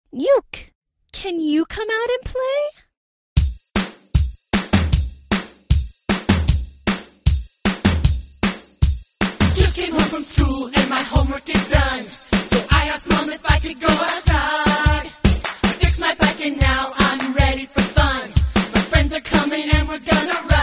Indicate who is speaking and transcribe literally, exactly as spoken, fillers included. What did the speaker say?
Speaker 1: Yuke, can you come out and play?
Speaker 2: Just came home from school and my homework is done. So I asked Mom if I could go outside. I fixed my bike and now I'm ready for fun. My friends are coming and we're gonna ride.